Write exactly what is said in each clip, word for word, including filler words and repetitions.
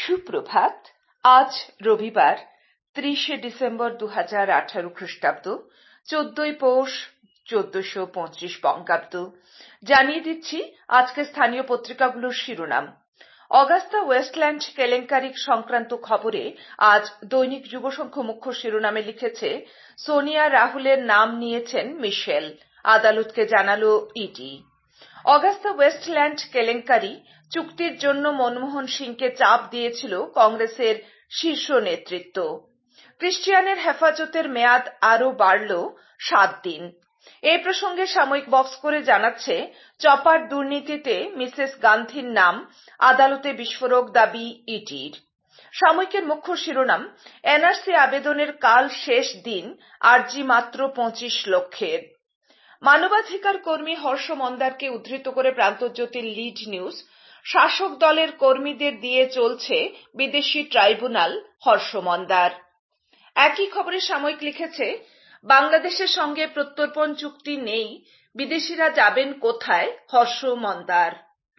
সুপ্রভাত। আজ রবিবার ত্রিশে ডিসেম্বর দু হাজার আঠারো খ্রিস্টাব্দ, চোদ্দই পৌষ চোদ্দশো পঁচিশ বঙ্গাব্দ। জানিয়ে দিচ্ছি আজকে স্থানীয় পত্রিকাগুলোর শিরোনাম। অগাস্টা ওয়েস্টল্যান্ড কেলেঙ্কারি সংক্রান্ত খবরে আজ দৈনিক যুগসংঘ মুখ্য শিরোনামে লিখেছে, সোনিয়া রাহুলের নাম নিয়েছেন মিশেল, আদালতকে জানালো ইডি। অগাস্টা ওয়েস্টল্যান্ড কেলেঙ্কারি চুক্তির জন্য মনমোহন সিংকে চাপ দিয়েছিল কংগ্রেসের শীর্ষ নেতৃত্ব। ক্রিশ্চিয়ানের হেফাজতের মেয়াদ আরও বাড়ল সাত দিন। এই প্রসঙ্গে সাময়িক বক্স করে জানাচ্ছে, চপার দুর্নীতিতে মিসেস গান্ধীর নাম, আদালতে বিস্ফোরক দাবি ইডির। সাময়িকের মুখ্য শিরোনাম, এনআরসি আবেদনের কাল শেষ দিন, আর্জি মাত্র পঁচিশ লক্ষের। মানবাধিকার কর্মী হর্ষ মন্দারকে উদ্ধৃত করে প্রান্তজ্যোতির লিড নিউজ, শাসক দলের কর্মীদের দিয়ে চলছে বিদেশি ট্রাইব্যুনাল, হর্ষ মন্দার। একই খবরে সাময়িক লিখেছে, বাংলাদেশের সঙ্গে প্রত্যর্পণ চুক্তি নেই, বিদেশিরা যাবেন কোথায়, হর্ষ মন্দার।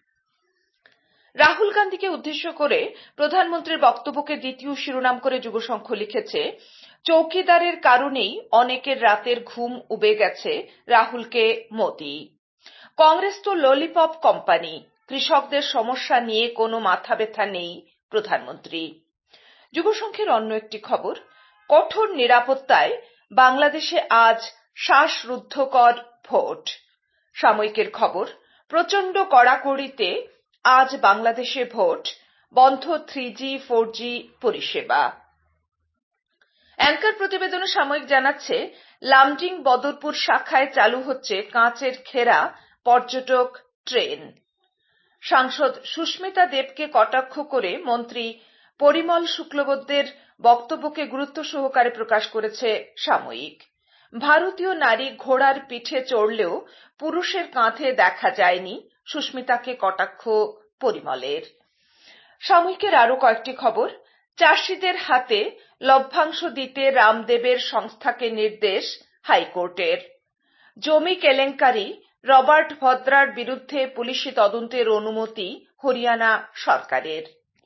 রাহুল গান্ধীকে উদ্দেশ্য করে প্রধানমন্ত্রীর বক্তব্যকে দ্বিতীয় শিরোনাম করে যুগসংঘ লিখেছে, চৌকিদারের কারণেই অনেকের রাতের ঘুম উবে গেছে, রাহুলকে মোদি। কংগ্রেস তো ললিপপ কোম্পানি, কৃষকদের সমস্যা নিয়ে কোনো মাথা ব্যথা নেই, প্রধানমন্ত্রী। যুগসংঘের অন্য একটি খবর, কঠোর নিরাপত্তায় বাংলাদেশে আজ শ্বাসরুদ্ধকর ভোট। সাময়িকের খবর, প্রচণ্ড কড়াকড়িতে আজ বাংলাদেশে ভোট, বন্ধ থ্রি জি ফোর জি পরিষেবা। অ্যাঙ্কার প্রতিবেদনে সাময়িক জানাচ্ছে, লামডিং বদরপুর শাখায় চালু হচ্ছে কাঁচের ঘেরা পর্যটক ট্রেন। সাংসদ সুস্মিতা দেবকে কটাক্ষ করে মন্ত্রী পরিমল শুক্লবৈদ্যের বক্তব্যকে গুরুত্ব সহকারে প্রকাশ করেছে সাময়িক। ভারতীয় নারী ঘোড়ার পিঠে চড়লেও পুরুষের কাঁধে দেখা যায়নি, সুস্মিতাকে কটাক্ষ পরিমলের। সাময়িকের আরো কয়েকটি খবর, চাষিদের হাতে লভ্যাংশ দিতে রামদেবের সংস্থাকে নির্দেশ হাইকোর্টের। জমি কেলেঙ্কারি, রবার্ট ভদ্রার বিরুদ্ধে পুলিশি তদন্তের অনুমতি হরিয়ানা সরকারের।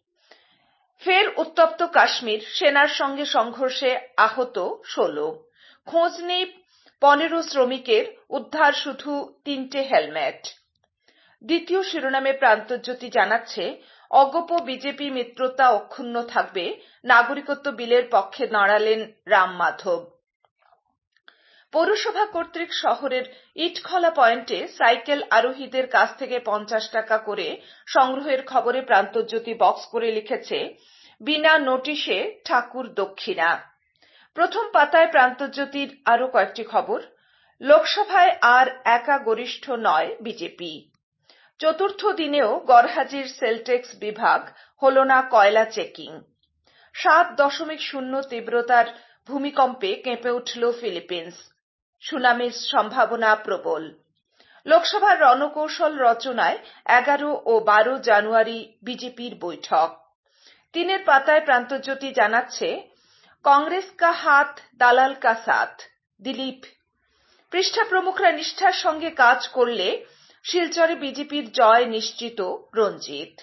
ফের উত্তপ্ত কাশ্মীর, সেনার সঙ্গে সংঘর্ষে আহত ষোলো। খোঁজ নেই পনেরো শ্রমিকের, উদ্ধার শুধু তিনটে হেলমেট। দ্বিতীয় শিরোনামে প্রান্তজ্যোতি জানাচ্ছে, অগপ বিজেপি মিত্রতা অক্ষুণ্ণ থাকবে, নাগরিকত্ব বিলের পক্ষে দাঁড়ালেন রাম মাধব। পৌরসভা কর্তৃক শহরের ইটখলা পয়েন্টে সাইকেল আরোহীদের কাছ থেকে পঞ্চাশ টাকা করে সংগ্রহের খবরে প্রান্তজ্যোতি বক্স করে লিখেছে, বিনা নোটিশে ঠাকুর দক্ষিণা। প্রথম পাতায় প্রান্তজ্যোতির আরো কয়েকটি খবর, লোকসভায় আর একা গরিষ্ঠ নয় বিজেপি। চতুর্থ দিনেও গরহাজির সেলটেক্স বিভাগ হল না কয়লা চেকিং। সাত দশমিক শূন্য তীব্রতার ভূমিকম্পে কেঁপে উঠল ফিলিপিন্স, সুনামির সম্ভাবনা প্রবল। লোকসভার রণকৌশল রচনায় এগারো ও বারো জানুয়ারি বিজেপির বৈঠক। তিনের পাতায় প্রান্তজ্যোতি জানাচ্ছে, কংগ্রেস কা হাত দালাল কা সাথ, দিলীপ। পৃষ্ঠা প্রমুখরা নিষ্ঠার সঙ্গে কাজ করলে শিলচরে বিজেপির জয় নিশ্চিত, রঞ্জিত।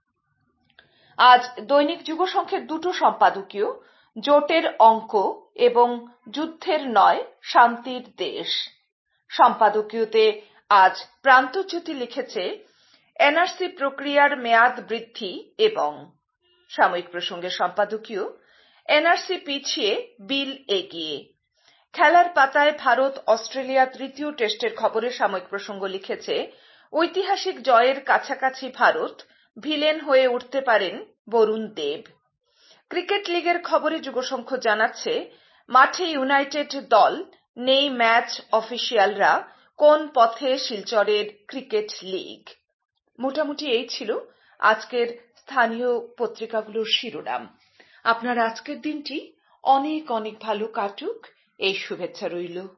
আজ দৈনিক যুগসংঘের দুটো সম্পাদকীয়, জোটের অঙ্ক এবং যুদ্ধের নয়, শান্তির দেশ। সম্পাদকীয়তে আজ প্রান্তজ্যোতি লিখেছে, এনআরসি প্রক্রিয়ার মেয়াদ বৃদ্ধি এবং। সাময়িক প্রসঙ্গে সম্পাদকীয়, এনআরসি পিছিয়ে বিল এগিয়ে। খেলার পাতায় ভারত অস্ট্রেলিয়া তৃতীয় টেস্টের খবরে সাময়িক প্রসঙ্গ লিখেছে, ঐতিহাসিক জয়ের কাছাকাছি ভারত, ভিলেন হয়ে উঠতে পারেন বরুণ দেব। ক্রিকেট লিগের খবরে যুগসংঘ জানাচ্ছে, মাঠে ইউনাইটেড দল, নেই ম্যাচ অফিসিয়ালরা, কোন পথে শিলচরের ক্রিকেট লিগ। মোটামুটি এই ছিল আজকের স্থানীয় পত্রিকাগুলোর শিরোনাম। আপনার আজকের দিনটি অনেক অনেক ভালো কাটুক, এই শুভেচ্ছা রইল।